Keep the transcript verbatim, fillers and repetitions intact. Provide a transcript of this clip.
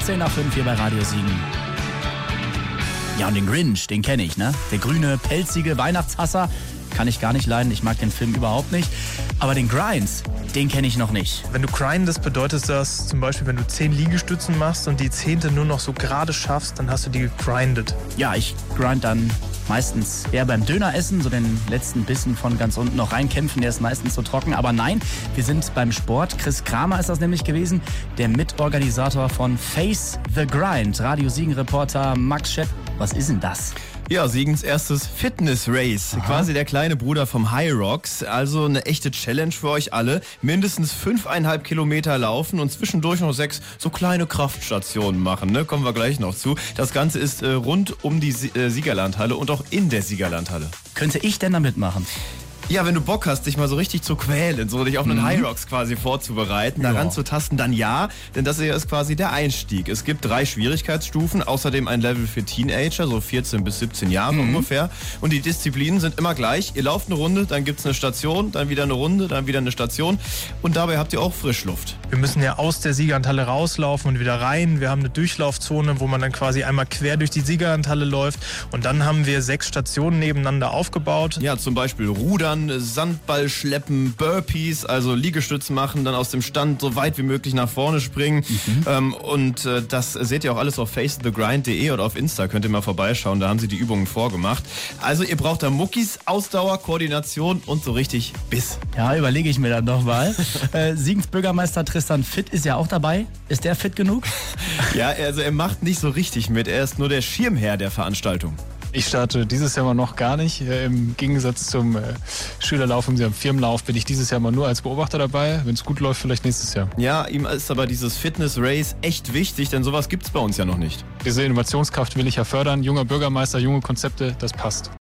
fünfzehn nach fünf hier bei Radio Siegen. Ja, und den Grinch, den kenne ich, ne? Der grüne, pelzige Weihnachtshasser. Kann ich gar nicht leiden, ich mag den Film überhaupt nicht. Aber den Grinds, den kenne ich noch nicht. Wenn du grindest, bedeutet das zum Beispiel, wenn du zehn Liegestützen machst und die zehnte nur noch so gerade schaffst, dann hast du die gegrindet. Ja, ich grind dann meistens eher beim Döneressen, so den letzten Bissen von ganz unten noch reinkämpfen, der ist meistens so trocken. Aber nein, wir sind beim Sport. Chris Kramer ist das nämlich gewesen, der Mitorganisator von Face the Grind. Radio Siegen-Reporter Max Schepp, was ist denn das? Ja, Siegens erstes Fitness-Race. Aha. Quasi der kleine Bruder vom High Rocks. Also eine echte Challenge für euch alle. Mindestens fünfeinhalb Kilometer laufen und zwischendurch noch sechs so kleine Kraftstationen machen. Ne? Kommen wir gleich noch zu. Das Ganze ist äh, rund um die Sie- äh, Siegerlandhalle und auch in der Siegerlandhalle. Könnte ich denn da mitmachen? Ja, wenn du Bock hast, dich mal so richtig zu quälen, so dich auf einen mhm. High Rocks quasi vorzubereiten, daran ja. zu tasten, dann ja, denn das hier ist quasi der Einstieg. Es gibt drei Schwierigkeitsstufen, außerdem ein Level für Teenager, so vierzehn bis siebzehn Jahre mhm. ungefähr. Und die Disziplinen sind immer gleich. Ihr lauft eine Runde, dann gibt's eine Station, dann wieder eine Runde, dann wieder eine Station. Und dabei habt ihr auch Frischluft. Wir müssen ja aus der Siegerlandhalle rauslaufen und wieder rein. Wir haben eine Durchlaufzone, wo man dann quasi einmal quer durch die Siegerlandhalle läuft. Und dann haben wir sechs Stationen nebeneinander aufgebaut. Ja, zum Beispiel Rudern, Sandball schleppen, Burpees, also Liegestütze machen, dann aus dem Stand so weit wie möglich nach vorne springen. Mhm. Ähm, und äh, das seht ihr auch alles auf face the grind punkt de oder auf Insta, könnt ihr mal vorbeischauen, da haben sie die Übungen vorgemacht. Also ihr braucht da Muckis, Ausdauer, Koordination und so richtig Biss. Ja, überlege ich mir dann nochmal. äh, Siegens Bürgermeister Tristan Fit ist ja auch dabei. Ist der fit genug? Ja, also er macht nicht so richtig mit, er ist nur der Schirmherr der Veranstaltung. Ich starte dieses Jahr mal noch gar nicht. Im Gegensatz zum äh, Schülerlauf und dem Firmenlauf bin ich dieses Jahr mal nur als Beobachter dabei. Wenn es gut läuft, vielleicht nächstes Jahr. Ja, ihm ist aber dieses Fitness-Race echt wichtig, denn sowas gibt's bei uns ja noch nicht. Diese Innovationskraft will ich ja fördern. Junger Bürgermeister, junge Konzepte, das passt.